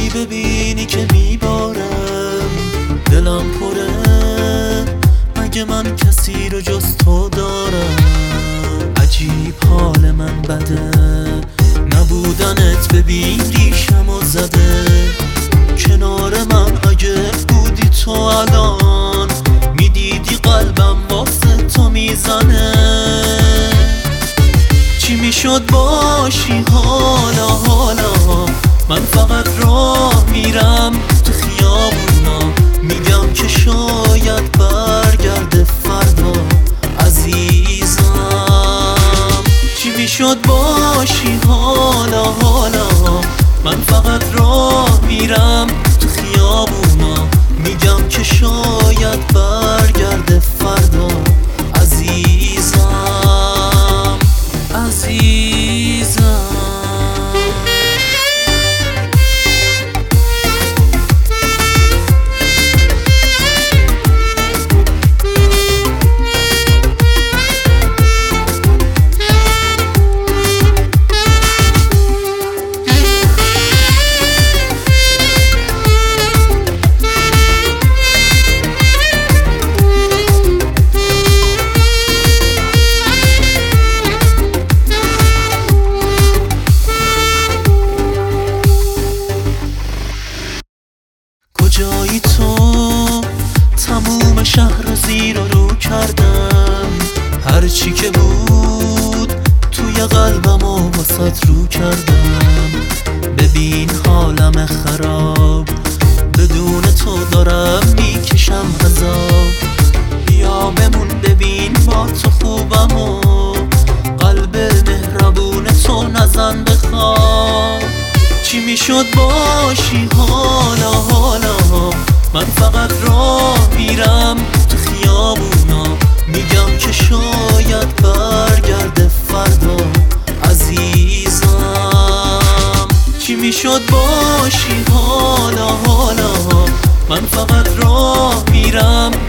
وقتی ببینی که میبارم دلم پره، مگه من کسی رو جز تو دارم؟ عجیب حال من بده، نبودنت ببین ریشمو زده. کنار من اگه بودی تو الان، میدیدی قلبم واسه تو میزنه. چی میشد باشی حالا حالا؟ من فقط راه میرم تو خیابونا، میگم که شاید برگرده فردا عزیزم. چی میشد باشی حالا حالا؟ من فقط راه میرم تو خیابونا، میگم که شاید برگرده فردا عزیزم عزیزم. کجایی تو؟ تموم شهر زیر و رو کردم، هرچی که بود توی قلبم و واسط رو کردم. ببین حالم خراب، بدون تو دارم میکشم عذاب. بیا بمون ببین با تو خوبم و قلب مهربون تو نزن بخواب. چی میشد باشی حالا حالا؟ من فقط راه میرم تو خیابونا، میگم که شاید برگرده فردا عزیزم. چی میشد باشی حالا حالا؟ من فقط راه میرم